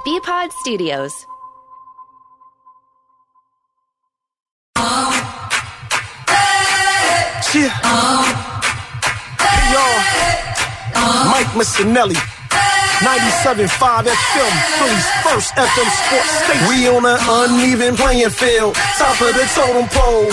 BPod Studios. Yeah. Hey, y'all. Mike Missinelli. 97.5 FM, Philly's first FM sports station. We on an uneven playing field, top of the totem pole.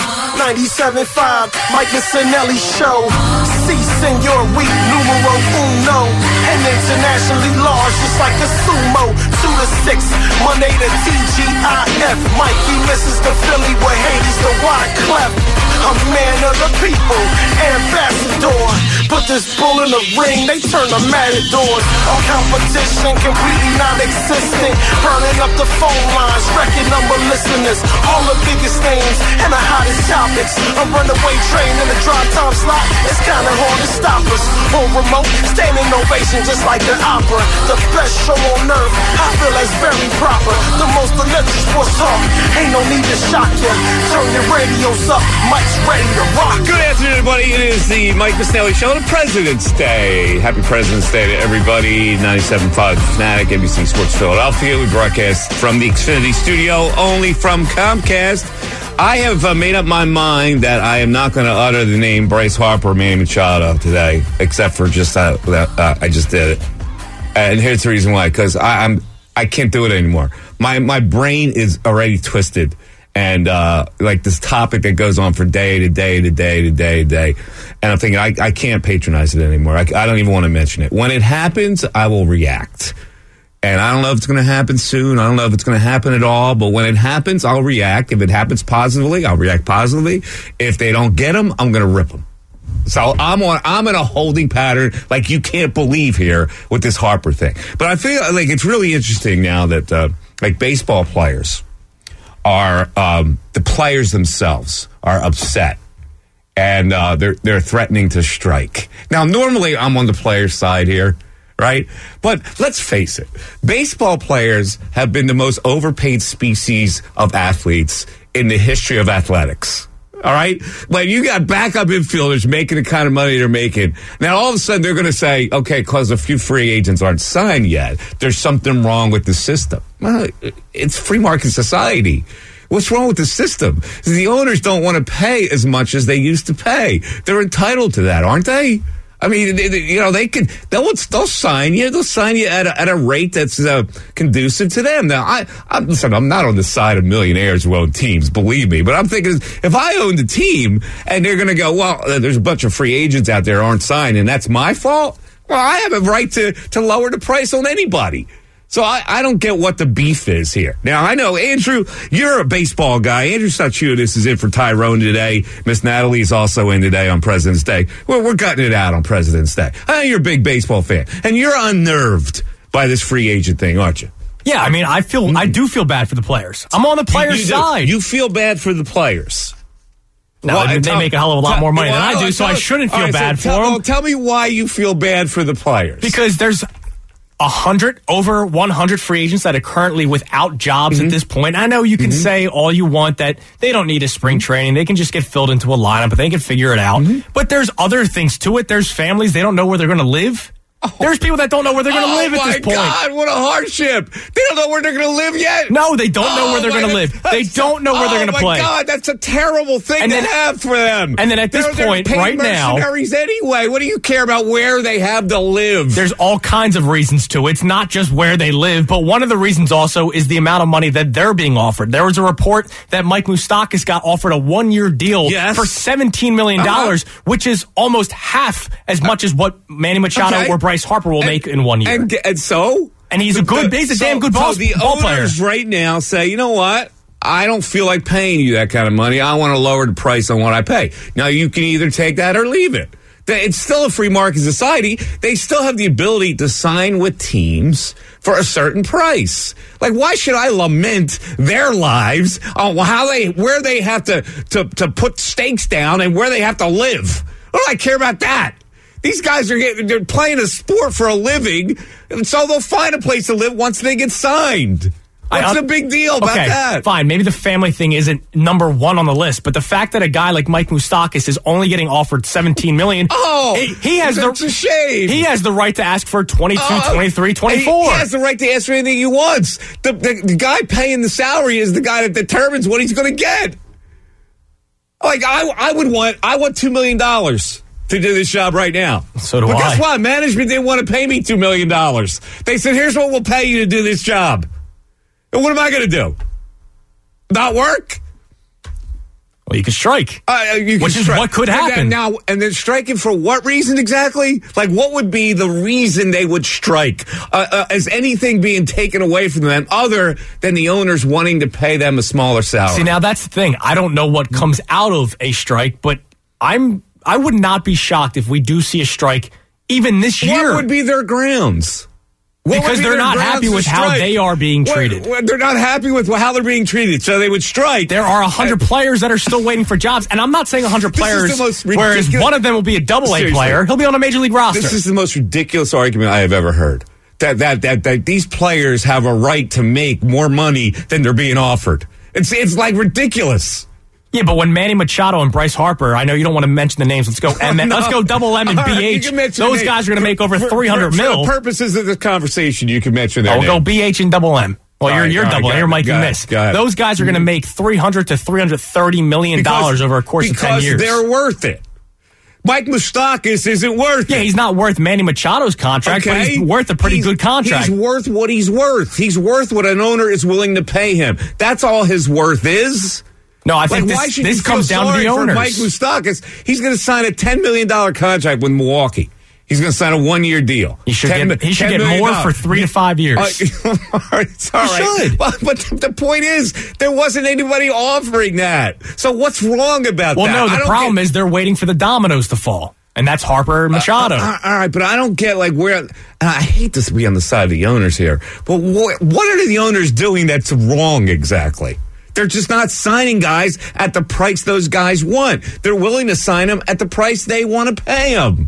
97.5, Mike Missinelli show. Si, senor, we numero uno. And internationally large, just like a sumo. 2 to 6, Monday to TGIF. Mikey misses the Philly with Hades the Wyclef. I'm man of the people, ambassador. Put this bull in the ring, they turn the matadors. Our competition completely non-existent. Burning up the phone lines, wrecking number listeners. All the biggest names and the hottest topics. A runaway train in the drive time slot. It's kinda hard to stop us. On remote, standing ovation just like the opera. The best show on earth, I feel that's very proper. The most electric sports talk, ain't no need to shock ya. Turn your radios up, Mike's ready to rock. Good afternoon, everybody. It is the Mike Missinelli Show on President's Day. Happy President's Day to everybody. 97.5 Fanatic, NBC Sports Philadelphia. We broadcast from the Xfinity Studio, only from Comcast. I have made up my mind that I am not going to utter the name Bryce Harper, Manny Machado today, except for just I just did it. And here's the reason why, because I can't do it anymore. My brain is already twisted. And like this topic that goes on for day to day to day to day to day. And I'm thinking, I can't patronize it anymore. I don't even want to mention it. When it happens, I will react. And I don't know if it's going to happen soon. I don't know if it's going to happen at all. But when it happens, I'll react. If it happens positively, I'll react positively. If they don't get them, I'm going to rip them. So I'm in a holding pattern like you can't believe here with this Harper thing. But I feel like it's really interesting now that like baseball players are the players themselves are upset, and they're threatening to strike. Now, normally I'm on the players' side here, right? But let's face it, baseball players have been the most overpaid species of athletes in the history of athletics. All right? When you got backup infielders making the kind of money they're making, now all of a sudden they're going to say, okay, because a few free agents aren't signed yet, there's something wrong with the system. Well, it's free market society. What's wrong with the system? The owners don't want to pay as much as they used to pay. They're entitled to that, aren't they? I mean, they'll sign you. They'll sign you at a rate that's conducive to them. Now, listen, I'm not on the side of millionaires who own teams, believe me. But I'm thinking, if I owned a team and they're going to go, well, there's a bunch of free agents out there who aren't signed, and that's my fault. Well, I have a right to lower the price on anybody. So I don't get what the beef is here. Now, I know, Andrew, you're a baseball guy. Andrew Stachudis is in for Tyrone today. Miss Natalie's also in today on President's Day. We're gutting it out on President's Day. I know you're a big baseball fan, and you're unnerved by this free agent thing, aren't you? Yeah, I mean, I do feel bad for the players. I'm on the players' side. You feel bad for the players. No, well, they make a hell of a lot more money than I do, so I shouldn't feel bad for them. Tell me why you feel bad for the players. Because there's over 100 free agents that are currently without jobs at this point. I know you can say all you want that they don't need a spring training. They can just get filled into a lineup, but they can figure it out. But there's other things to it. There's families. They don't know where they're going to live. There's people that don't know where they're going to live at this point. Oh, my God, what a hardship. They don't know where they're going to live yet? No, they don't know where they're going to live. They don't know where they're going to play. Oh, my God, that's a terrible thing to have for them. And then at this point, right now, mercenaries anyway. What do you care about where they have to live? There's all kinds of reasons to it. It's not just where they live, but one of the reasons also is the amount of money that they're being offered. There was a report that Mike Moustakas got offered a one-year deal for $17 million, which is almost half as much as what Manny Machado or Bryce Harper will make in 1 year. And so? And he's a damn good ball player. The owners right now say, you know what? I don't feel like paying you that kind of money. I want to lower the price on what I pay. Now, you can either take that or leave it. It's still a free market society. They still have the ability to sign with teams for a certain price. Like, why should I lament their lives on where they have to put stakes down and where they have to live? What do I care about that? These guys they're playing a sport for a living, and so they'll find a place to live once they get signed. What's the big deal about that? Fine. Maybe the family thing isn't number one on the list, but the fact that a guy like Mike Moustakas is only getting offered $17 million. That's a shame. He has the right to ask for 22, 23, 24. He has the right to ask for anything he wants. The guy paying the salary is the guy that determines what he's going to get. Like, I want $2 million to do this job right now. So do I. But guess what? Management didn't want to pay me $2 million. They said, here's what we'll pay you to do this job. And what am I going to do? Not work? Well, you can strike. Which is what could happen. And then striking for what reason exactly? Like, what would be the reason they would strike? Is anything being taken away from them other than the owners wanting to pay them a smaller salary? See, now that's the thing. I don't know what comes out of a strike, but I would not be shocked if we do see a strike even this year. What would be their grounds? Because they're not happy with how they are being treated. They're not happy with how they're being treated, so they would strike. There are 100 players that are still waiting for jobs, and I'm not saying 100 players, whereas one of them will be a double-A player. He'll be on a major league roster. This is the most ridiculous argument I have ever heard. That these players have a right to make more money than they're being offered. It's like ridiculous. Yeah, but when Manny Machado and Bryce Harper, I know you don't want to mention the names. Let's go let's go double M and BH. Those guys are going to make over $300 million. For the purposes of the conversation, you can mention their name. Go BH and double M. Well, you're double M. You're Mike and Miss. Those guys are going to make $300 to $330 million over a course of 10 years. Because they're worth it. Mike Moustakas isn't worth it. Yeah, he's not worth Manny Machado's contract, but he's worth a pretty good contract. He's worth what he's worth. He's worth what an owner is willing to pay him. That's all his worth is. No, I think this comes down to the owners. Mike Moustakas, he's going to sign a $10 million contract with Milwaukee. He's going to sign a 1-year deal. He should get more for 3 to 5 years. It's all right. Should. But the point is, there wasn't anybody offering that. So what's wrong about that? Well, no, the problem is they're waiting for the dominoes to fall. And that's Harper and Machado. All right, but I don't get where. I hate to be on the side of the owners here, but what are the owners doing that's wrong exactly? They're just not signing guys at the price those guys want. They're willing to sign them at the price they want to pay them.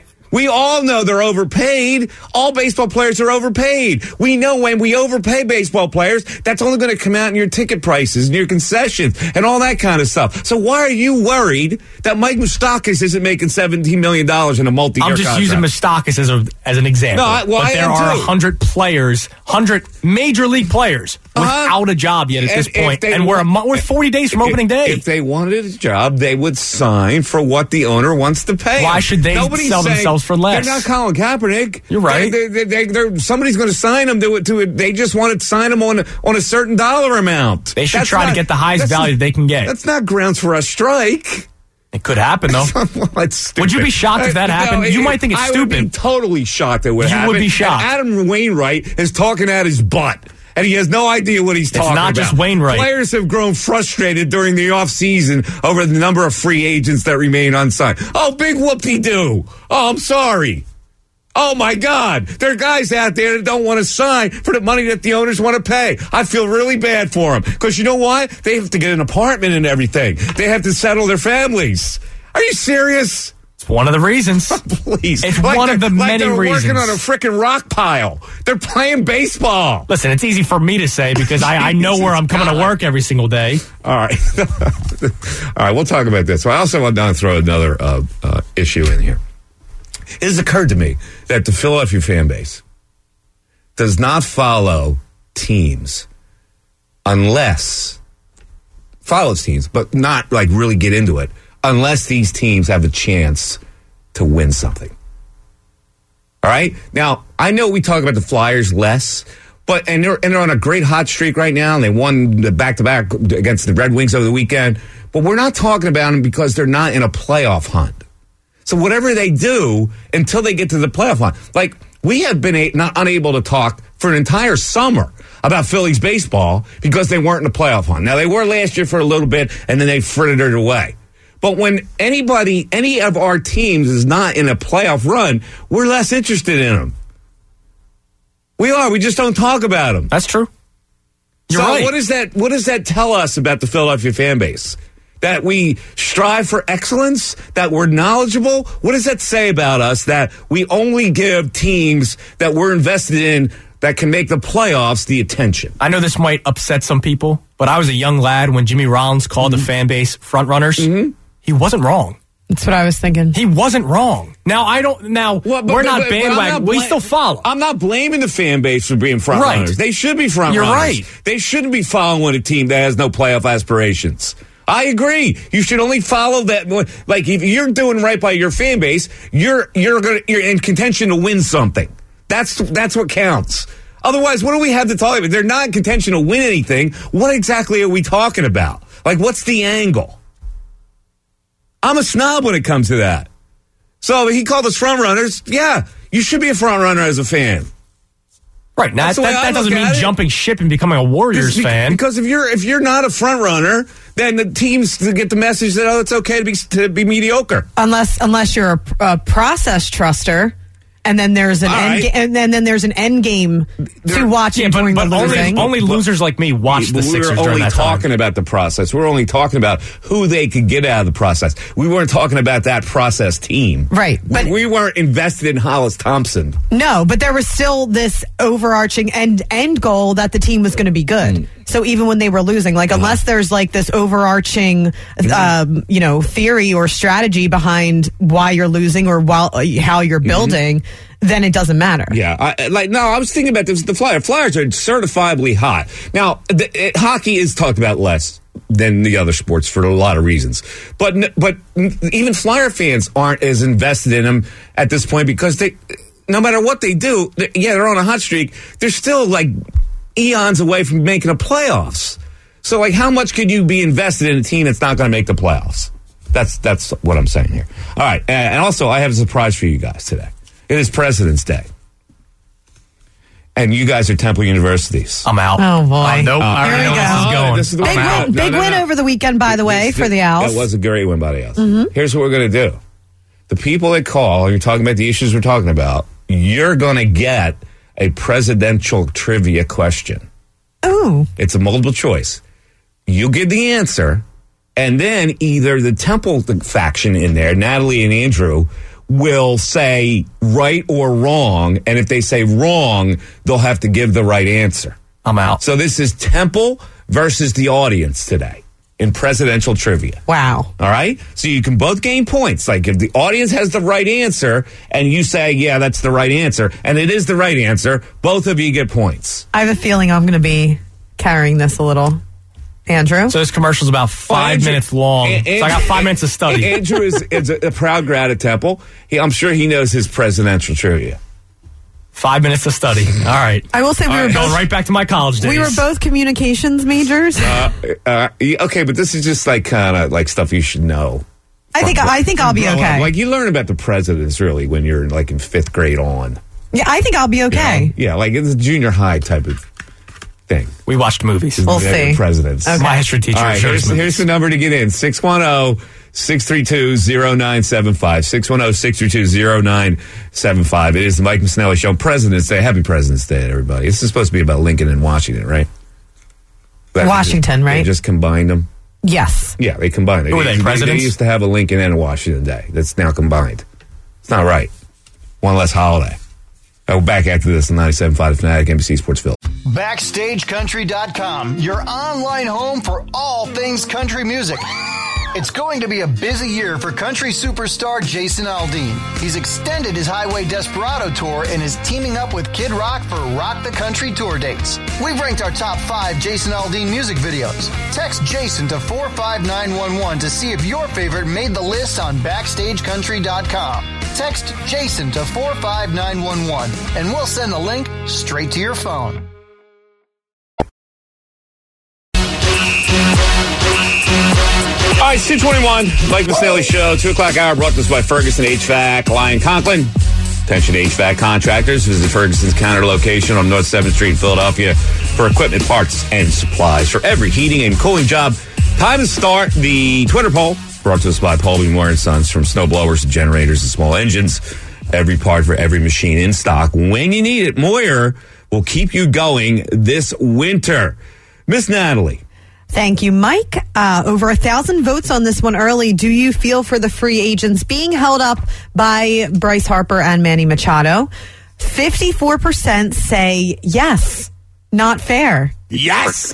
We all know they're overpaid. All baseball players are overpaid. We know when we overpay baseball players, that's only going to come out in your ticket prices and your concessions and all that kind of stuff. So why are you worried that Mike Moustakas isn't making $17 million in a multi-year contract? I'm just using Moustakas as an example. But there are 100 players, 100 major league players without a job yet at this point. And we're 40 days from opening day. If they wanted a job, they would sign for what the owner wants to pay. Why should they sell themselves for less? They're not Colin Kaepernick. You're right. Somebody's going to sign them to it. They just want to sign them on a certain dollar amount. They should try to get the highest value they can get. That's not grounds for a strike. It could happen, though. That's stupid. Would you be shocked if that happened? You might think it's stupid. I would be totally shocked it would happen. You would be shocked. And Adam Wainwright is talking out his butt. And he has no idea what he's talking about. It's not just Wainwright. Players have grown frustrated during the offseason over the number of free agents that remain unsigned. Oh, big whoopie-doo. Oh, I'm sorry. Oh, my God. There are guys out there that don't want to sign for the money that the owners want to pay. I feel really bad for them. Because you know what? They have to get an apartment and everything. They have to settle their families. Are you serious? It's one of the reasons. Please. It's one of the many reasons. They're working on a freaking rock pile. They're playing baseball. Listen, it's easy for me to say because I know where I'm coming to work every single day. All right. All right, we'll talk about this. So I also want to throw another issue in here. It has occurred to me that the Philadelphia fan base does not follow teams follows teams, but not really get into it unless these teams have a chance to win something. All right? Now, I know we talk about the Flyers less, but they're on a great hot streak right now, and they won the back-to-back against the Red Wings over the weekend, but we're not talking about them because they're not in a playoff hunt. So whatever they do until they get to the playoff hunt, we have been unable to talk for an entire summer about Phillies baseball because they weren't in the playoff hunt. Now, they were last year for a little bit, and then they frittered it away. But when any of our teams is not in a playoff run, we're less interested in them. We are. We just don't talk about them. That's true. You're right. What does that tell us about the Philadelphia fan base? That we strive for excellence, that we're knowledgeable? What does that say about us, that we only give teams that we're invested in that can make the playoffs the attention. I know this might upset some people, but I was a young lad when Jimmy Rollins called the fan base front runners. He wasn't wrong. That's what I was thinking. He wasn't wrong. Now, we're not bandwagon. We still follow. I'm not blaming the fan base for being front runners. They should be front runners. You're right. They shouldn't be following a team that has no playoff aspirations. I agree. You should only follow that. Like, if you're doing right by your fan base, you're in contention to win something. That's what counts. Otherwise, what do we have to talk about? They're not in contention to win anything. What exactly are we talking about? Like, what's the angle? I'm a snob when it comes to that. So he called us front runners. Yeah, you should be a front runner as a fan. Right. Now, that doesn't mean jumping ship and becoming a Warriors fan. Because if you're not a front runner, then the teams get the message that it's okay to be mediocre. Unless you're a process truster. And then there's an end game to watching during the losing. Only losers like me watch the Sixers during that time. We were only talking about the process. We were only talking about who they could get out of the process. We weren't talking about that process team. Right. But we weren't invested in Hollis Thompson. No, but there was still this overarching end goal that the team was going to be good. So even when they were losing, unless there's this overarching, theory or strategy behind why you're losing or how you're building, then it doesn't matter. Yeah. I was thinking about this. The Flyers are certifiably hot. Now, hockey is talked about less than the other sports for a lot of reasons. But even Flyer fans aren't as invested in them at this point because no matter what they do, they're on a hot streak. They're still eons away from making the playoffs. So, how much could you be invested in a team that's not going to make the playoffs? That's what I'm saying here. All right. And also, I have a surprise for you guys today. It is President's Day. And you guys are Temple Universities. I'm out. Oh, boy. Nope. I already know this is going. Big win over the weekend, by the way, for the Owls. It was a great win by the Owls. Here's what we're going to do. The people that call, and you're talking about the issues we're talking about, you're going to get a presidential trivia question. Ooh. It's a multiple choice. You give the answer, and then either the Temple faction in there, Natalie and Andrew, will say right or wrong, and if they say wrong, they'll have to give the right answer. I'm out. So this is Temple versus the audience today in presidential trivia. Wow. All right? So you can both gain points. If the audience has the right answer and you say, yeah, that's the right answer, and it is the right answer, both of you get points. I have a feeling I'm going to be carrying this a little. Andrew? So this commercial's about 5 minutes long. So I got 5 minutes to study. Andrew is a proud grad at Temple. I'm sure he knows his presidential trivia. 5 minutes to study. All right. I will say we were going right back to my college days. We were both communications majors. Okay, but this is just kind of stuff you should know. I think I'll be okay. You learn about the presidents really when you're in fifth grade on. Yeah, I think I'll be okay. Yeah, it's a junior high type of thing. We watched movies. We'll see. Presidents. Okay. My history teacher. All right, here's the number to get in. 610-632-0975. 610-632-0975. It is the Mike Missanelli Show. President's Day. Happy President's Day, everybody. This is supposed to be about Lincoln and Washington, right? Washington, right? They just combined them. Yes. Yeah, they combined it. Who were they, presidents? They used to have a Lincoln and a Washington Day. That's now combined. It's not right. One less holiday. We're back after this on 97.5 Fanatic, NBC Sportsville. BackstageCountry.com, your online home for all things country music. It's going to be a busy year for country superstar Jason Aldean. He's extended his Highway Desperado tour and is teaming up with Kid Rock for Rock the Country tour dates. We've ranked our top 5 Jason Aldean music videos. Text Jason to 45911 to see if your favorite made the list on BackstageCountry.com. Text Jason to 45911 and we'll send the link straight to your phone. All right, 2:21, Mike Missanelli Show, 2 o'clock hour, brought to us by Ferguson HVAC, Lyon Conklin. Attention HVAC contractors, visit Ferguson's counter location on North 7th Street in Philadelphia for equipment, parts, and supplies for every heating and cooling job. Time to start the Twitter poll, brought to us by Paul B. Moore & Sons, from snowblowers to generators and small engines. Every part for every machine in stock when you need it. Moyer will keep you going this winter. Miss Natalie. Thank you, Mike. Over 1,000 votes on this one early. Do you feel for the free agents being held up by Bryce Harper and Manny Machado? 54% say yes, not fair. Yes.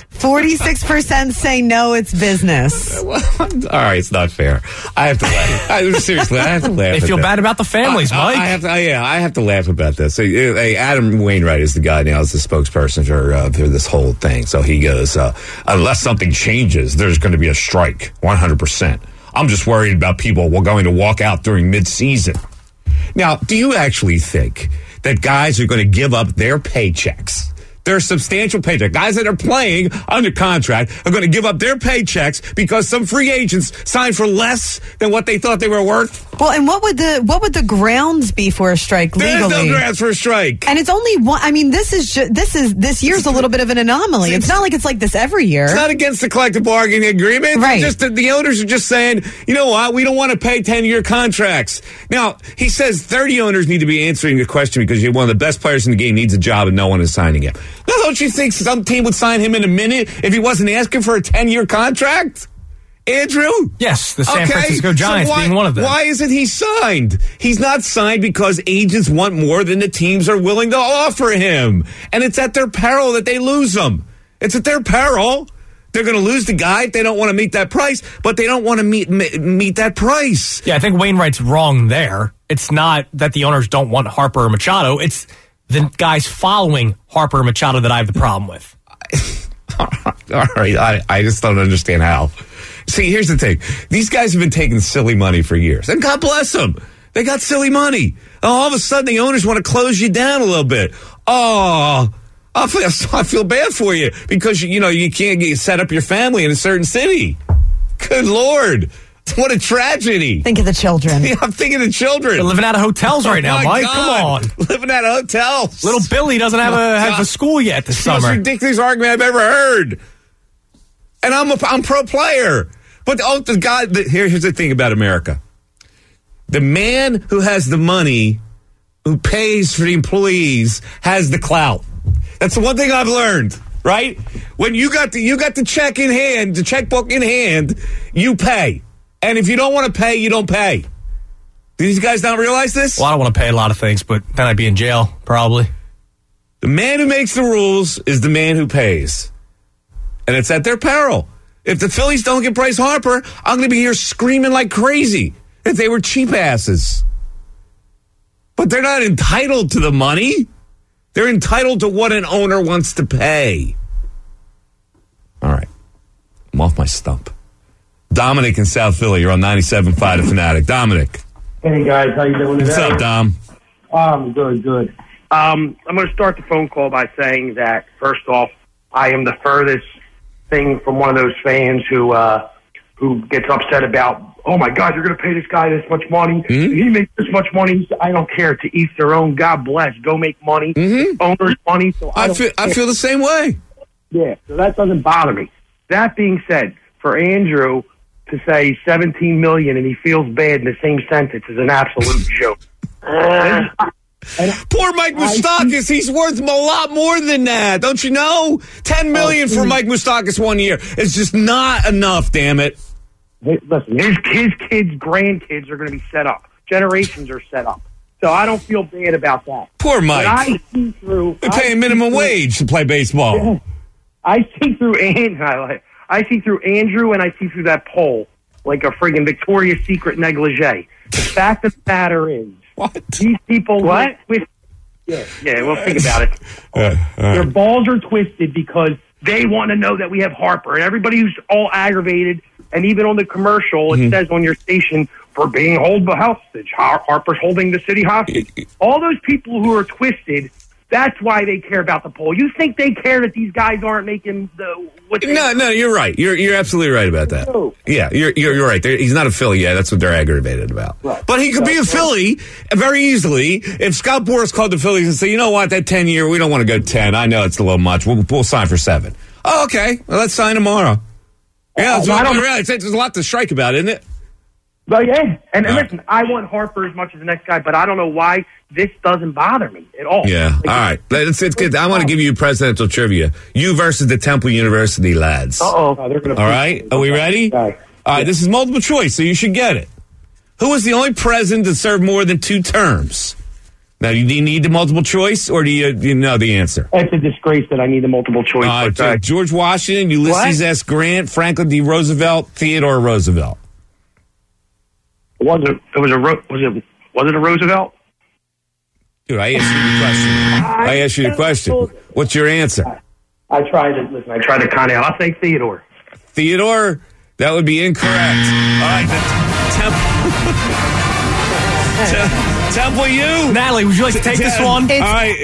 46% say no, it's business. All right, it's not fair. I have to laugh. Seriously, I have to laugh. They feel bad about the families, Mike. I have to laugh about this. Adam Wainwright is the guy now, is the spokesperson for this whole thing. So he goes, unless something changes, there's going to be a strike, 100%. I'm just worried about people going to walk out during mid-season. Now, do you actually think that guys are going to give up their paychecks? Their substantial paycheck. Guys that are playing under contract are going to give up their paychecks because some free agents signed for less than what they thought they were worth. Well, and what would the grounds be for a strike legally? There's no grounds for a strike. And it's only one. I mean, this year's a little bit of an anomaly. It's not like it's like this every year. It's not against the collective bargaining agreement. Right. Just the owners are just saying, you know what, we don't want to pay 10-year contracts. Now, he says 30 owners need to be answering the question because you're one of the best players in the game, needs a job, and no one is signing him. Now, don't you think some team would sign him in a minute if he wasn't asking for a 10-year contract? Andrew? Yes, the San Francisco Giants being one of them. Why isn't he signed? He's not signed because agents want more than the teams are willing to offer him. And it's at their peril that they lose him. It's at their peril. They're going to lose the guy if they don't want to meet that price, but they don't want to meet that price. Yeah, I think Wainwright's wrong there. It's not that the owners don't want Harper or Machado. It's the guys following Harper or Machado that I have the problem with. All right, I just don't understand how. See, here's the thing. These guys have been taking silly money for years. And God bless them. They got silly money. All of a sudden, the owners want to close you down a little bit. Oh, I feel bad for you because, you can't set up your family in a certain city. Good Lord. What a tragedy. Think of the children. Yeah, I'm thinking of the children. They're living out of hotels right now, Mike. God. Come on. Living out of hotels. Little Billy doesn't have a school yet this summer. Most ridiculous argument I've ever heard. And I'm pro player. But the guy, here's the thing about America. The man who has the money, who pays for the employees, has the clout. That's the one thing I've learned, right? When you got the check in hand, the checkbook in hand, you pay. And if you don't want to pay, you don't pay. Do these guys not realize this? Well, I don't want to pay a lot of things, but then I'd be in jail, probably. The man who makes the rules is the man who pays. And it's at their peril. If the Phillies don't get Bryce Harper, I'm going to be here screaming like crazy if they were cheap asses. But they're not entitled to the money. They're entitled to what an owner wants to pay. All right. I'm off my stump. Dominic in South Philly. You're on 97.5 The Fanatic. Dominic. Hey, guys. How you doing today? What's up, Dom? Good. I'm going to start the phone call by saying that, first off, I am the furthest thing from one of those fans who gets upset about, oh, my God, you're going to pay this guy this much money. Mm-hmm. He makes this much money. I don't care. To each their own. God bless. Go make money. Mm-hmm. Owners' money. So I feel the same way. Yeah, so that doesn't bother me. That being said, for Andrew to say $17 million and he feels bad in the same sentence is an absolute joke. Poor Mike Moustakas, he's worth a lot more than that. Don't you know? $10 million for Mike Moustakas 1 year is just not enough, damn it. Hey, listen, his kids, grandkids are going to be set up. Generations are set up. So I don't feel bad about that. Poor Mike. They're paying minimum wage to play baseball. Yeah. I see through Andrew and I see through that poll like a friggin' Victoria's Secret negligee. The fact of the matter is, these people... What? Yeah, well, think about it. Their balls are twisted because they want to know that we have Harper. And everybody who's all aggravated, and even on the commercial, it says on your station, for being held hostage. Harper's holding the city hostage. All those people who are twisted... That's why they care about the poll. You think they care that these guys aren't making the... No, you're right. You're absolutely right about that. No. Yeah, you're right. He's not a Philly yet. That's what they're aggravated about. Right. But he could be a Philly very easily if Scott Boras called the Phillies and said, you know what, that 10-year, we don't want to go 10. I know it's a little much. We'll sign for 7. Oh, okay. Well, let's sign tomorrow. Yeah, there's a lot to strike about, isn't it? But yeah, and listen, I want Harper as much as the next guy, but I don't know why this doesn't bother me at all. Yeah, all right. It's good. I want to give you presidential trivia. You versus the Temple University lads. All right, are we ready? All right, this is multiple choice, so you should get it. Who was the only president that served more than 2 terms? Now, do you need the multiple choice, or do you know the answer? It's a disgrace that I need the multiple choice. George Washington, Ulysses S. Grant, Franklin D. Roosevelt, Theodore Roosevelt. Was it a Roosevelt? Dude, I asked you the question. What's your answer? I tried to kind of. I'll say Theodore. Theodore? That would be incorrect. All right, Temple U. Natalie, would you like to take this one? It's all right.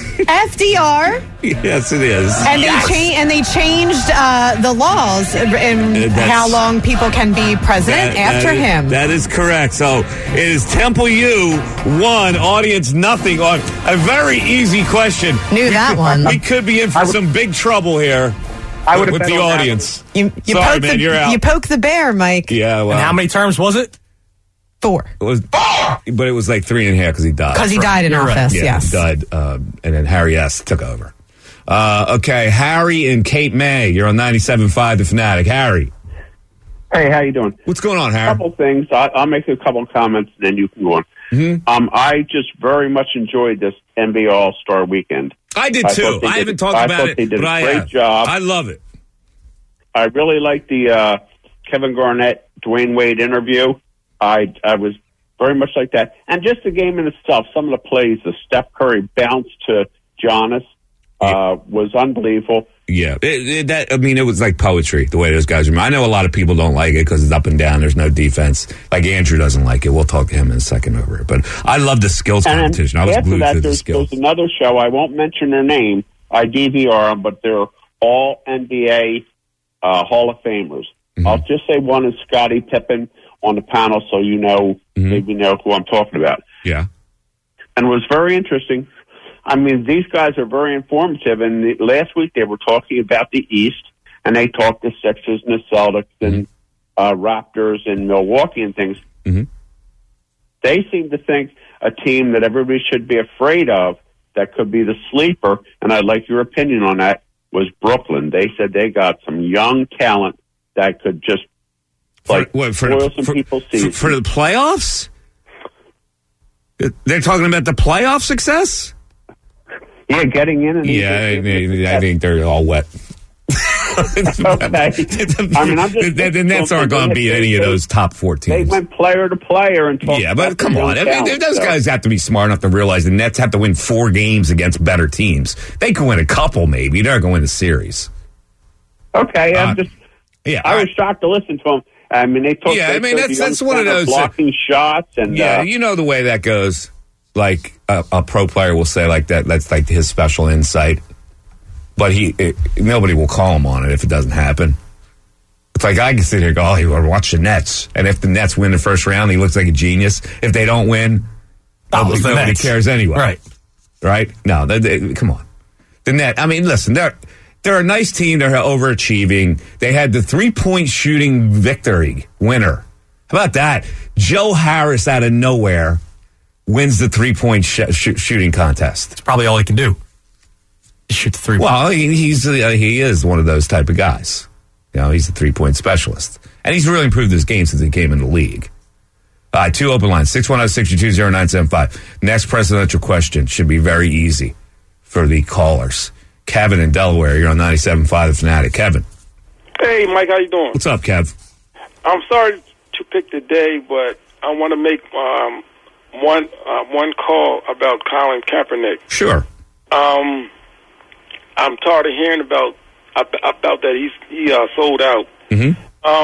FDR. Yes, it is. And they changed the laws in how long people can be president after him. That is correct. So it is Temple U 1, audience nothing on a very easy question. Knew that one. We could be in for some big trouble here. With the audience. Sorry, man, you're out. You poke the bear, Mike. Yeah, well. And how many terms was it? 4. But it was like 3.5 because he died. Because he died in office, right. Yeah, yes. He died, and then Harry S. took over. Okay, Harry and Cape May. You're on 97.5 The Fanatic. Harry. Hey, how you doing? What's going on, Harry? A couple things. I'll make a couple of comments, and then you can go on. Mm-hmm. I just very much enjoyed this NBA All-Star weekend. I did too. I haven't talked about it, they did but a great job. I love it. I really liked the Kevin Garnett, Dwayne Wade interview. I was very much like that. And just the game in itself, some of the plays, the Steph Curry bounce to Giannis was unbelievable. Yeah, it was like poetry, the way those guys are. I know a lot of people don't like it because it's up and down. There's no defense. Like Andrew doesn't like it. We'll talk to him in a second over it. But I love the skills competition. I was glued to the skills. There's another show. I won't mention their name. I DVR them, but they're all NBA Hall of Famers. Mm-hmm. I'll just say one is Scottie Pippen on the panel, so you know, maybe know who I'm talking about. Yeah. And it was very interesting. I mean, these guys are very informative. And last week they were talking about the East, and they talked the Sixers and the Celtics and Raptors and Milwaukee and things. Mm-hmm. They seem to think a team that everybody should be afraid of that could be the sleeper, and I'd like your opinion on that, was Brooklyn. They said they got some young talent that could just spoil some people's season. For the playoffs? They're talking about the playoff success? Yeah, getting in. I think they're all wet. Okay. I mean, the Nets aren't going to beat any of those top 4 teams. They went player to player and talked. Yeah, but come on. I mean, those guys have to be smart enough to realize the Nets have to win 4 games against better teams. They can win a couple, maybe. They're going to win the series. Okay, I was shocked to listen to them. I mean, they talked. Yeah, I mean, that's one of those blocking shots, and you know the way that goes. Like a pro player will say like that. That's like his special insight. But nobody will call him on it if it doesn't happen. It's like I can sit here and go, oh, watch the Nets. And if the Nets win the first round, he looks like a genius. If they don't win, nobody cares anyway. Right? No, come on. The Net, I mean, listen, they're a nice team. They're overachieving. They had the 3-point shooting victory winner. How about that? Joe Harris out of nowhere wins the 3-point shooting contest. That's probably all he can do. Shoot the 3. Well, he is one of those type of guys. You know, he's a 3-point specialist. And he's really improved his game since he came in the league. 2 open lines, 610-622-0975. Next presidential question should be very easy for the callers. Kevin in Delaware, you're on 97.5 The Fanatic. Kevin. Hey, Mike, how you doing? What's up, Kev? I'm sorry to pick the day, but I want to make one call about Colin Kaepernick. Sure. I'm tired of hearing about that. He sold out. Mm-hmm.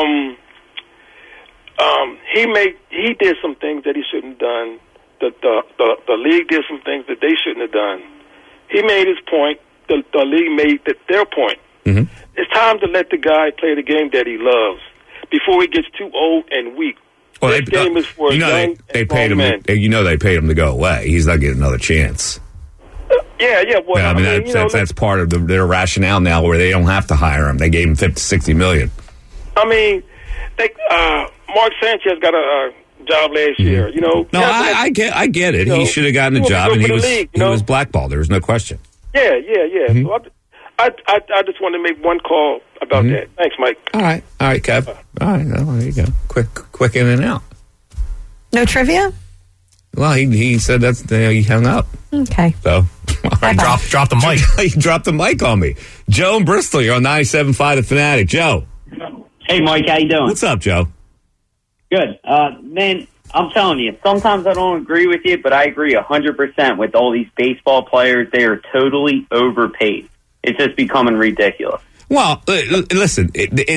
He did some things that he shouldn't have done. The league did some things that they shouldn't have done. He made his point. The league made their point. Mm-hmm. It's time to let the guy play the game that he loves before he gets too old and weak. Well, this game is for they paid him. They paid him to go away. He's not getting another chance. Yeah. Well, I mean, that's part of their rationale now, where they don't have to hire him. They gave him $50-60 million. I mean, Mark Sanchez got a job last year. You know, no, I get it. He should have gotten a job, and he was blackballed. There was no question. Yeah. Mm-hmm. So I just want to make one call about that. Thanks, Mike. All right, Kev. All right, well, there you go. Quick in and out. No trivia? Well, he said he hung up. Okay. So Drop the mic. He dropped the mic on me. Joe in Bristol, you're on 97.5 The Fanatic. Joe. Hey, Mike, how you doing? What's up, Joe? Good. Man, I'm telling you, sometimes I don't agree with you, but I agree 100% with all these baseball players. They are totally overpaid. It's just becoming ridiculous. Well, listen,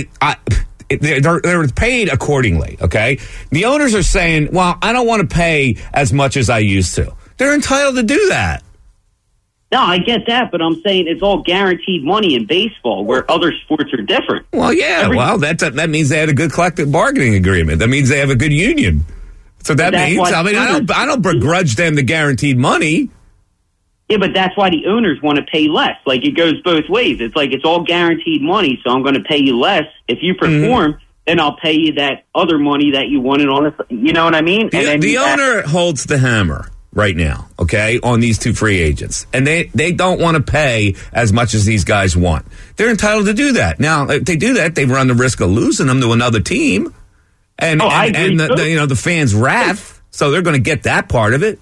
they're paid accordingly, okay? The owners are saying, well, I don't want to pay as much as I used to. They're entitled to do that. No, I get that, but I'm saying it's all guaranteed money in baseball, where other sports are different. Well, yeah, that means they had a good collective bargaining agreement. That means they have a good union. So that means, I don't begrudge them the guaranteed money. Yeah, but that's why the owners want to pay less. Like, it goes both ways. It's like it's all guaranteed money, so I'm going to pay you less. If you perform, then I'll pay you that other money that you wanted on the, you know what I mean? The owner holds the hammer right now, okay, on these two free agents. And they don't want to pay as much as these guys want. They're entitled to do that. Now, if they do that, they run the risk of losing them to another team. And the fans' wrath, so they're going to get that part of it.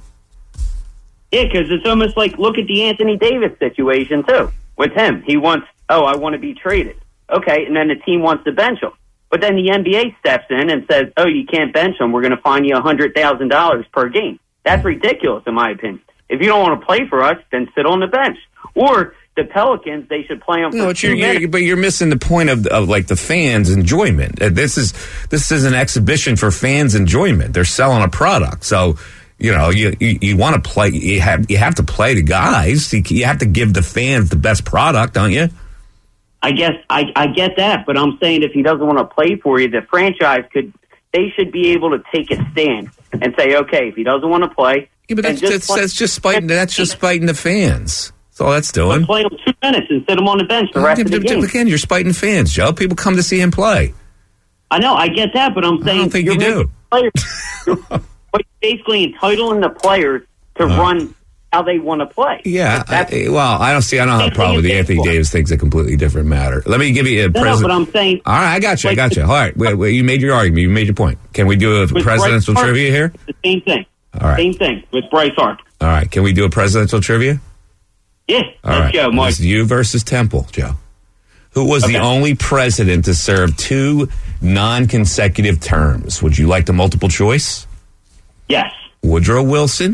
Yeah, because it's almost like, look at the Anthony Davis situation, too. With him, he wants, I want to be traded. Okay, and then the team wants to bench him. But then the NBA steps in and says, you can't bench him. We're going to fine you $100,000 per game. That's ridiculous, in my opinion. If you don't want to play for us, then sit on the bench. Or the Pelicans, they should play them for 2 minutes. But you're missing the point of like the fans' enjoyment. This is an exhibition for fans' enjoyment. They're selling a product, so you want to play. You have to play the guys. You have to give the fans the best product, don't you? I guess I get that, but I'm saying if he doesn't want to play for you, the franchise they should be able to take a stand and say, okay, if he doesn't want to play, but that's just spiting the fans. That's all that's doing. Play him 2 minutes and sit him on the bench the rest of the game. Again, you're spiting fans, Joe. People come to see him play. I know, I get that, but I'm saying I don't think you do. You're basically entitling the players to run how they want to play. Yeah, I don't have a problem with the Anthony Davis thing's a completely different matter. Let me give you a president. No, but I'm saying. All right, I got you. All right, you made your argument. You made your point. Can we do a presidential trivia here? The same thing. All right. Same thing with Bryce Harper. All right, can we do a presidential trivia? Yeah, let's go, Mike. It's you versus Temple, Joe. Who was the only president to serve 2 non-consecutive terms? Would you like the multiple choice? Yes. Woodrow Wilson.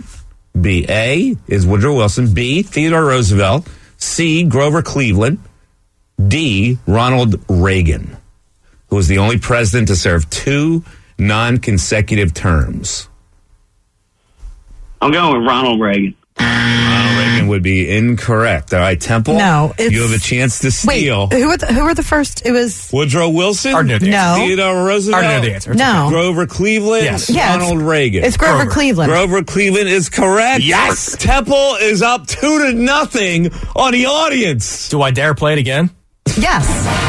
A is Woodrow Wilson. B, Theodore Roosevelt. C, Grover Cleveland. D, Ronald Reagan, who was the only president to serve 2 non-consecutive terms. I'm going with Ronald Reagan. Ronald Reagan would be incorrect. All right, Temple. No, you have a chance to steal. Wait, who were the first? It was Woodrow Wilson. No. Theodore Roosevelt. I know the answer. No. Grover Cleveland. Yes. Ronald Reagan. It's Grover Cleveland. Grover Cleveland is correct. Yes. Temple is up 2-0 on the audience. Do I dare play it again? Yes.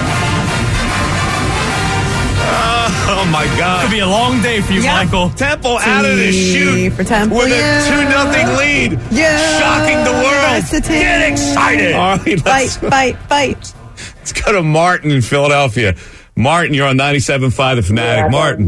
Oh my God! Could be a long day for you, Michael. Temple out of the chute for Temple, with a 2-0 lead. Yeah. Shocking the world. Get excited! All right, fight. Let's go to Martin in Philadelphia. Martin, you're on 97.5 The Fanatic. Yeah, Martin,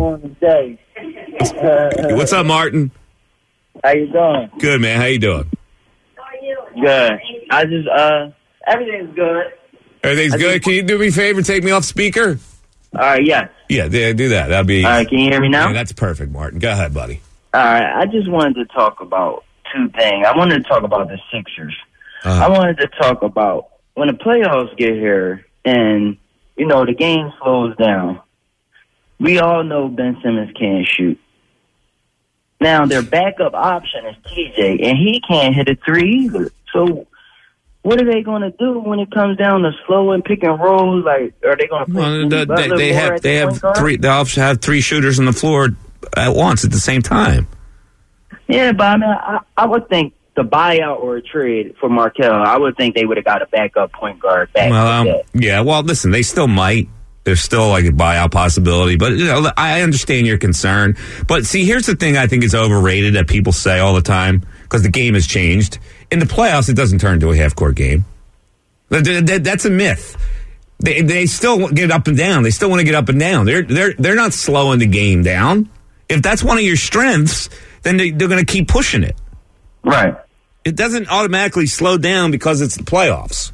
What's up, Martin? How you doing? Good, man. How you doing? Good. I just everything's good. Everything's good. Can you do me a favor? Take me off speaker. All right. Yes. Yeah, do that. That'd be. All right. Can you hear me now? Yeah, that's perfect, Martin. Go ahead, buddy. All right. I just wanted to talk about 2 things. I wanted to talk about the Sixers. I wanted to talk about when the playoffs get here and the game slows down. We all know Ben Simmons can't shoot. Now their backup option is TJ, and he can't hit a 3 either. So what are they going to do when it comes down to slow and pick and roll? Like, are they going to play? They have 3. They also have 3 shooters on the floor at once at the same time. Yeah, but I mean, I would think the buyout or a trade for Markelle, I would think they would have got a backup point guard back. Yeah. Well, listen, they still might. There's still like a buyout possibility, but I understand your concern. But see, here's the thing I think is overrated that people say all the time because the game has changed. In the playoffs, it doesn't turn into a half-court game. That's a myth. They still get up and down. They still want to get up and down. They're not slowing the game down. If that's one of your strengths, then they're going to keep pushing it. Right. It doesn't automatically slow down because it's the playoffs.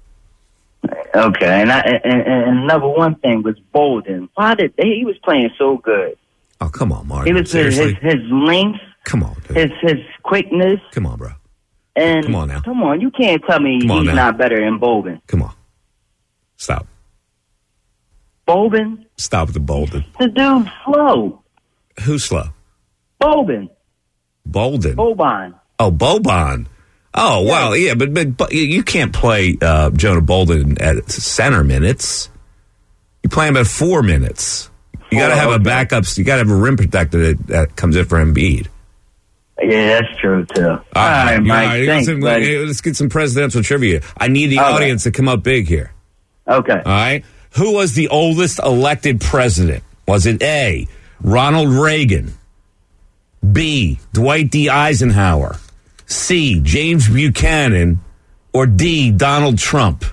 Okay, and number one thing was Bolden. He was playing so good? Oh, come on, Mark. It was his length. Come on, dude. His quickness. Come on, bro. And come on now. Come on, you can't tell me he's not better than Bolden. Come on. Stop. Bolden? Stop with the Bolden. The dude's slow. Who's slow? Bolden. Boban. Oh, Boban. Oh, yeah. Well, yeah, but you can't play Jonah Bolden at center minutes. You play him at 4 minutes. You got to have a backup. You got to have a rim protector that comes in for Embiid. Yeah, that's true, too. All right, Mike. Thanks, let's get some presidential trivia. I need the audience to come up big here. Okay. All right. Who was the oldest elected president? Was it A, Ronald Reagan, B, Dwight D. Eisenhower, C, James Buchanan, or D, Donald Trump?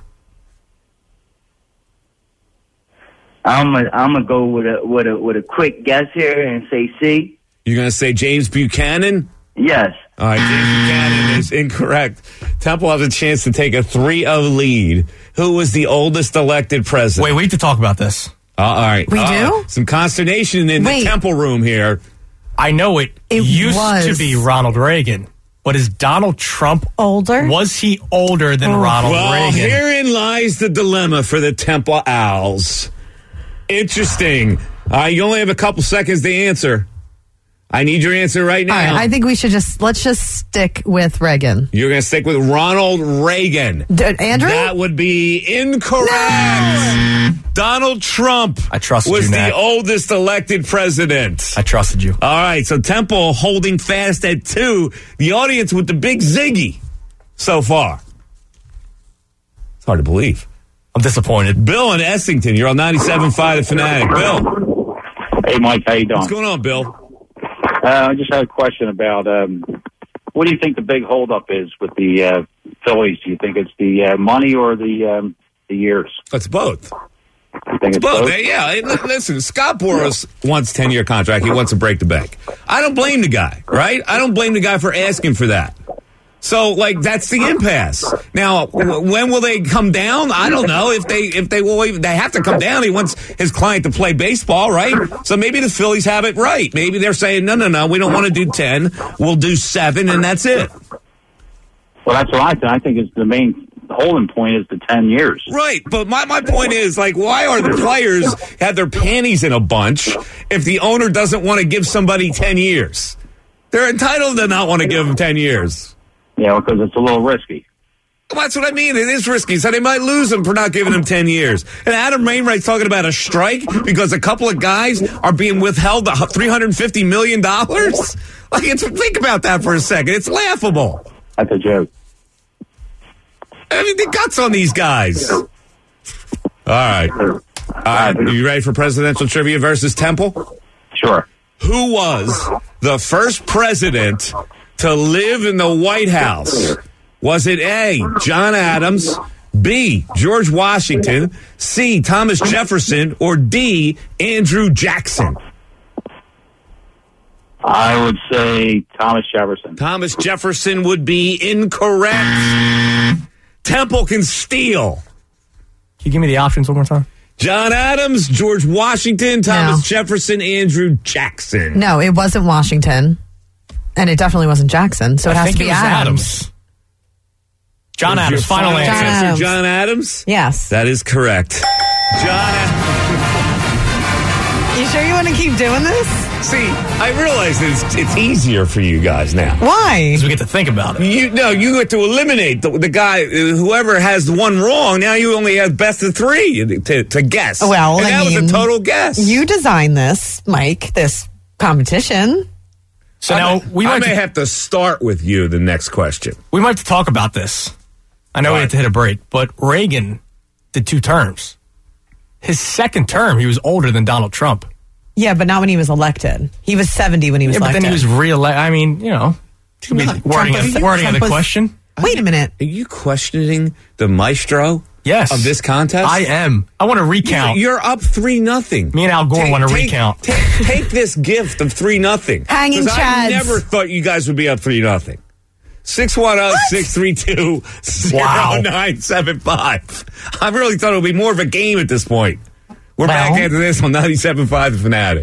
I'm gonna go with a quick guess here and say C. You're gonna say James Buchanan? Yes. All right, James Buchanan is incorrect. Temple has a chance to take a 3-0 lead. Who was the oldest elected president? Wait, we have to talk about this. All right. We do? Some consternation in the Temple room here. I know it used to be Ronald Reagan. But is Donald Trump older? Was he older than Ronald Reagan? Herein lies the dilemma for the Temple Owls. Interesting. You only have a couple seconds to answer. I need your answer right now. All right, I think let's just stick with Reagan. You're going to stick with Ronald Reagan. Andrew? That would be incorrect. No! Donald Trump was the oldest elected president. I trusted you. All right, so Temple holding fast at 2. The audience with the big Ziggy so far. It's hard to believe. I'm disappointed. Bill in Essington, you're on 97.5 The Fanatic. Bill. Hey, Mike, how you doing? What's going on, Bill? I just had a question about what do you think the big holdup is with the Phillies? Do you think it's the money or the years? It's both. You think it's both? Yeah, listen, Scott Boras wants a 10-year contract. He wants to break the bank. I don't blame the guy, right? I don't blame the guy for asking for that. So, that's the impasse. Now, when will they come down? I don't know. If they will, they have to come down. He wants his client to play baseball, right? So maybe the Phillies have it right. Maybe they're saying, no, we don't want to do 10. We'll do 7, and that's it. Well, that's what I think. I think it's the main holding point is the 10 years. Right, but my point is, why are the players have their panties in a bunch if the owner doesn't want to give somebody 10 years? They're entitled to not want to give them 10 years. Yeah, because it's a little risky. Well, that's what I mean. It is risky. So they might lose him for not giving him 10 years. And Adam Wainwright's talking about a strike because a couple of guys are being withheld $350 million? Think about that for a second. It's laughable. That's a joke. I mean, the guts on these guys. All right. Are you ready for presidential trivia versus Temple? Sure. Who was the first president to live in the White House? Was it A, John Adams, B, George Washington, C, Thomas Jefferson, or D, Andrew Jackson? I would say Thomas Jefferson. Thomas Jefferson would be incorrect. Temple can steal. Can you give me the options one more time? John Adams, George Washington, Thomas Jefferson, Andrew Jackson. No, it wasn't Washington. And it definitely wasn't Jackson, so it has to be Adams. John Adams, final answer. John Adams? Yes. That is correct. John Adams. You sure you want to keep doing this? See, I realize that it's easier for you guys now. Why? Because we get to think about it. You get to eliminate the guy, whoever has the one wrong. Now you only have best of 3 to guess. Well, and that was a total guess. You designed this, Mike, this competition. So now I may have to start with you the next question. We might have to talk about this. I know we have to hit a break, but Reagan did 2 terms. His second term, he was older than Donald Trump. Yeah, but not when he was elected. He was 70 when he was elected. But then he was re-elected. I mean, wording of the question. Wait a minute. Are you questioning the maestro? Yes. Of this contest? I am. I want to recount. You're up 3-0. Me and Al Gore want to recount. Take this gift of 3-0. Hanging chads. I never thought you guys would be up 3-0. 610-632-0975. I really thought it would be more of a game at this point. We're back after this on 97.5 The Fanatic.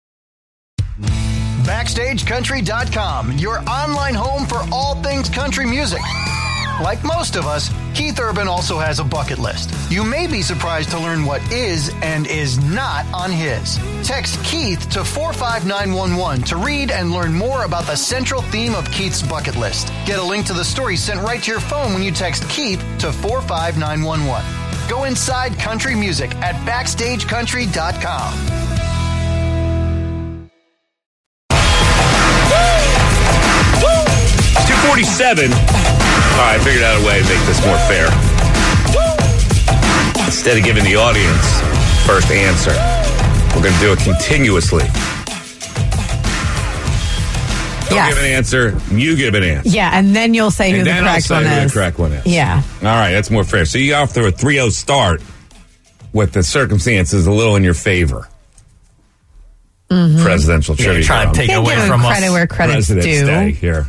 BackstageCountry.com, your online home for all things country music. Like most of us, Keith Urban also has a bucket list. You may be surprised to learn what is and is not on his. Text Keith to 45911 to read and learn more about the central theme of Keith's bucket list. Get a link to the story sent right to your phone when you text Keith to 45911. Go inside country music at BackstageCountry.com. 247. All right, I figured out a way to make this more fair. Instead of giving the audience first answer, we're going to do it continuously. Don't give an answer, you give an answer. Yeah, and then you'll say who the correct one is. The correct one is. Yeah. All right, that's more fair. So you got off to a 3-0 start with the circumstances a little in your favor. Presidential trivia. Trying to take it away from us. Credit where credit's President's due. Day here.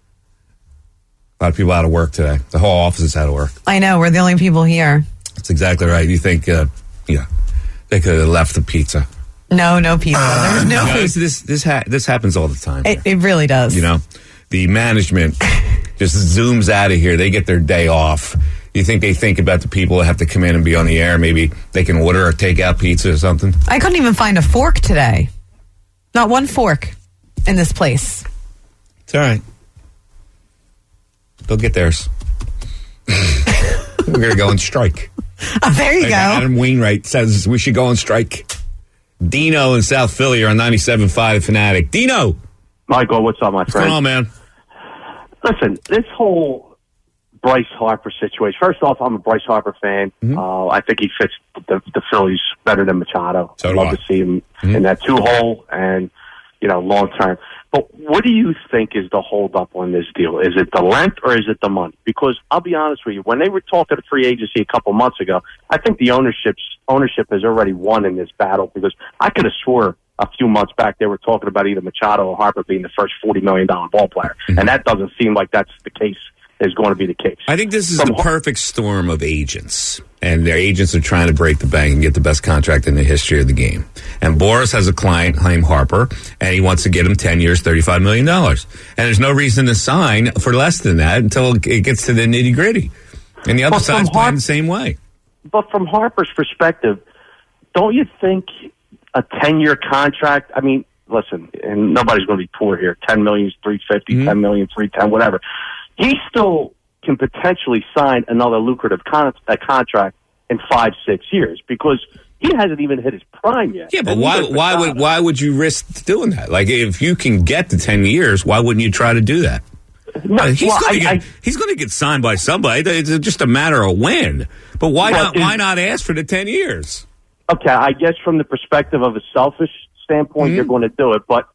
A lot of people out of work today. The whole office is out of work. I know. We're the only people here. That's exactly right. You think, they could have left the pizza. No pizza. There's no food. This happens all the time. It really does. You know, the management just zooms out of here. They get their day off. You think they think about the people that have to come in and be on the air? Maybe they can order or take out pizza or something? I couldn't even find a fork today. Not one fork in this place. It's all right. They'll get theirs. We're going to go on strike. Oh, there you go. Adam Wainwright says we should go on strike. Dino in South Philly are on 97.5 Fanatic. Dino! Michael, what's up, my friend? What's going on, man? Listen, this whole Bryce Harper situation. First off, I'm a Bryce Harper fan. I think he fits the Phillies better than Machado. So I'd love to see him in that 2-hole and, long term. But what do you think is the holdup on this deal? Is it the length or is it the money? Because I'll be honest with you, when they were talking to free agency a couple months ago, I think the ownership has already won in this battle, because I could have swore a few months back they were talking about either Machado or Harper being the first $40 million ball player. And that doesn't seem like that's the case, is going to be the case. I think this is the perfect storm of agents. And their agents are trying to break the bank and get the best contract in the history of the game. And Boris has a client named Harper, and he wants to get him 10 years, $35 million. And there's no reason to sign for less than that until it gets to the nitty-gritty. And the other side's playing the same way. But from Harper's perspective, don't you think a 10-year contract, I mean, listen, and nobody's going to be poor here, $10 million is $350, $10 million, $310, whatever. He still can potentially sign another lucrative contract in 5-6 years, because he hasn't even hit his prime yet. Yeah, but why would you risk doing that? Like, if you can get to 10 years, why wouldn't you try to do that? No, he's going to get signed by somebody. It's just a matter of when. But why not ask for the 10 years? Okay, I guess from the perspective of a selfish standpoint, you're going to do it. But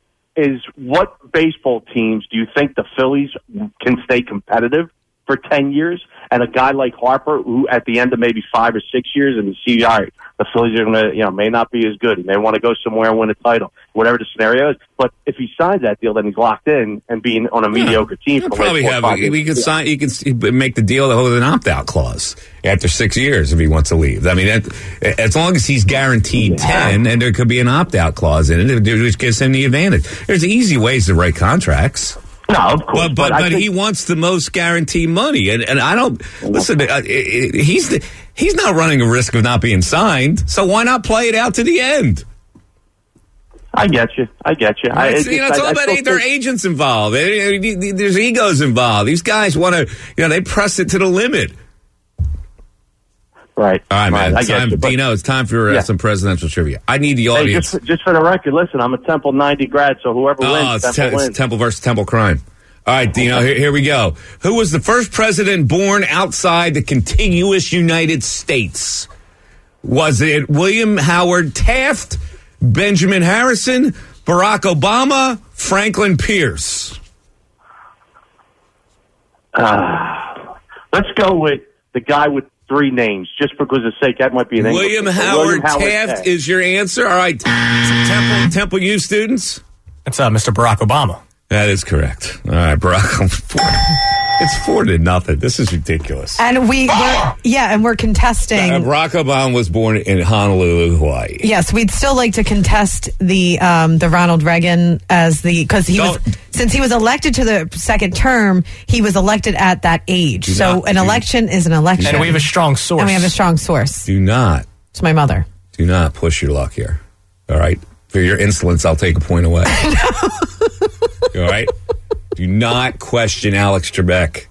what baseball teams do you think the Phillies can stay competitive for 10 years? And a guy like Harper, who at the end of maybe 5 or 6 years, and you see, all right, the Phillies are going to, may not be as good. He may want to go somewhere and win a title, whatever the scenario is. But if he signs that deal, then he's locked in and being on a mediocre team. He'll probably sign. He can make the deal with an opt-out clause after 6 years if he wants to leave. I mean, as long as he's guaranteed 10, and there could be an opt-out clause in it, which gives him the advantage. There's easy ways to write contracts. No, of course. But he wants the most guaranteed money. And I don't... Listen, he's not running a risk of not being signed, so why not play it out to the end? I get you. It's all about their agents involved. There's egos involved. These guys want to... they press it to the limit. Right. All right, man. Dino, it's time for some presidential trivia. I need the audience. Just for the record, listen, I'm a Temple 90 grad, so whoever wins, Temple wins. It's Temple versus Temple crime. All right, Dino, here we go. Who was the first president born outside the contiguous United States? Was it William Howard Taft, Benjamin Harrison, Barack Obama, Franklin Pierce? Let's go with the guy with 3 names, just for goodness sake. That might be an William Howard Taft is your answer. All right, Temple U students. That's Mr. Barack Obama. That is correct. All right, Barack. It's 4-0. This is ridiculous. And we're contesting. Barack Obama was born in Honolulu, Hawaii. Yes, we'd still like to contest the Ronald Reagan since he was elected to the second term, he was elected at that age. Election is an election. And we have a strong source. Do not. It's my mother. Do not push your luck here. All right? For your insolence, I'll take a point away. All right? Do not question Alex Trebek.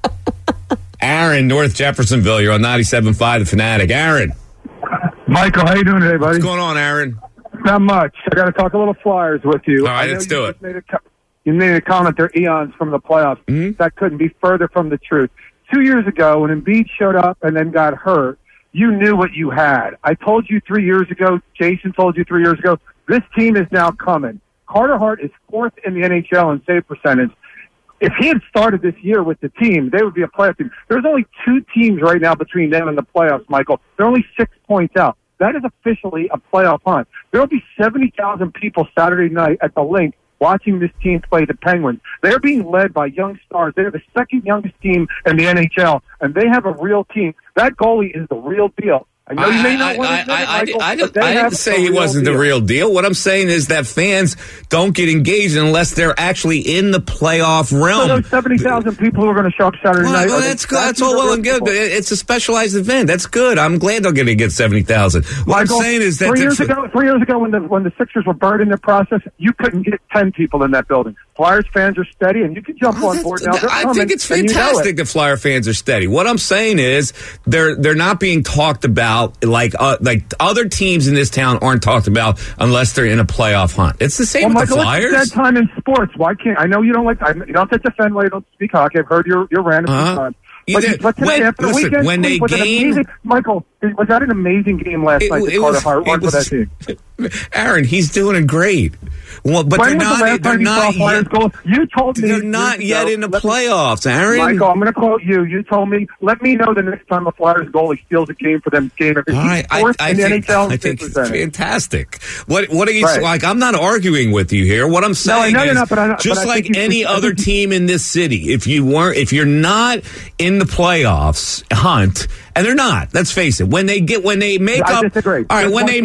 Aaron, North Jeffersonville. You're on 97.5 The Fanatic. Aaron. Michael, how you doing today, buddy? What's going on, Aaron? Not much. I got to talk a little Flyers with you. All right, let's do it. You made a comment there, eons from the playoffs. Mm-hmm. That couldn't be further from the truth. 2 years ago, when Embiid showed up and then got hurt, you knew what you had. I told you 3 years ago, Jason told you 3 years ago, this team is now coming. Carter Hart is 4th in the NHL in save percentage. If he had started this year with the team, they would be a playoff team. There's only 2 teams right now between them and the playoffs, Michael. They're only 6 points out. That is officially a playoff hunt. There will be 70,000 people Saturday night at the Link watching this team play the Penguins. They're being led by young stars. They're the second youngest team in the NHL, and they have a real team. That goalie is the real deal. I know you may not want to say it, Michael, I didn't say he wasn't the real deal. What I'm saying is that fans don't get engaged unless they're actually in the playoff realm. So those 70,000 people who are going to show up Saturday night. Well, that's good. That's all well and good. But it's a specialized event. That's good. I'm glad they're going to get 70,000. What I'm saying is that 3 years ago, when the Sixers were burned in their process, you couldn't get 10 people in that building. Flyers fans are steady, and you can jump on board now. I think it's fantastic that Flyer fans are steady. What I'm saying is they're not being talked about like other teams in this town aren't talked about unless they're in a playoff hunt. It's the same with the Flyers. It's dead time in sports. Why can't I know you don't like? You don't have to defend why you don't speak hockey. I've heard your rant a few times. But today, after the weekend, when they game, Michael, was that an amazing game last night? Carter Hart won for that team. Aaron, he's doing great. Well, but they're not. They're not yet. You told me they're not yet in the playoffs, Aaron. Michael, I'm going to quote you. You told me, "Let me know the next time a Flyers goalie steals a game for them." Game every I think it's fantastic. What are you like? I'm not arguing with you here. What I'm saying is, just like any other team in this city, if you're not in the playoffs hunt. And they're not. Let's face it. When they make up, disagree. All right. When they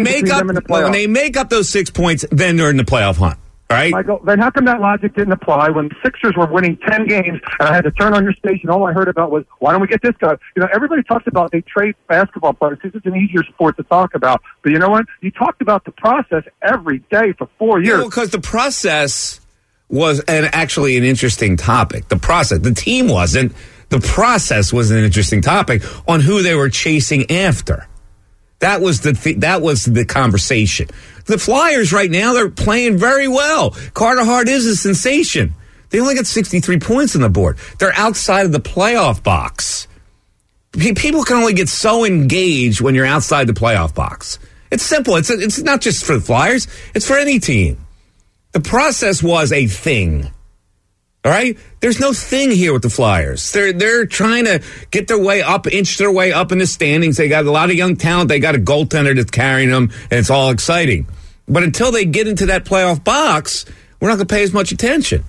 make up those 6 points, then they're in the playoff hunt. All right, Michael. Then how come that logic didn't apply when the Sixers were winning 10 games and I had to turn on your station? All I heard about was, why don't we get this guy? You know, everybody talks about they trade basketball players because it's an easier sport to talk about. But you know what? You talked about the process every day for 4 years. Well, because the process was actually an interesting topic. The process, the team wasn't. The process was an interesting topic on who they were chasing after. That was the conversation. The Flyers right now, they're playing very well. Carter Hart is a sensation. They only got 63 points on the board. They're outside of the playoff box. People can only get so engaged when you're outside the playoff box. It's simple. It's not just for the Flyers. It's for any team. The process was a thing. All right? There's no thing here with the Flyers. They're trying to get their way up, inch their way up in the standings. They got a lot of young talent. They got a goaltender that's carrying them, and it's all exciting. But until they get into that playoff box, we're not going to pay as much attention.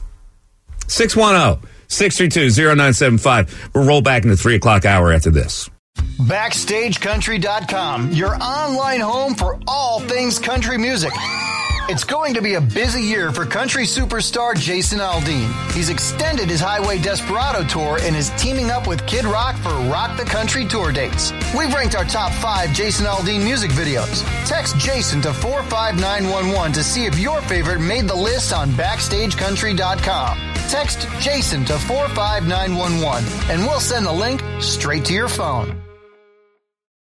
610-632-0975. We'll roll back in the 3 o'clock hour after this. BackstageCountry.com, your online home for all things country music. It's going to be a busy year for country superstar Jason Aldean. He's extended his Highway Desperado tour and is teaming up with Kid Rock for Rock the Country tour dates. We've ranked our top 5 Jason Aldean music videos. Text Jason to 45911 to see if your favorite made the list on BackstageCountry.com. Text Jason to 45911 and we'll send the link straight to your phone.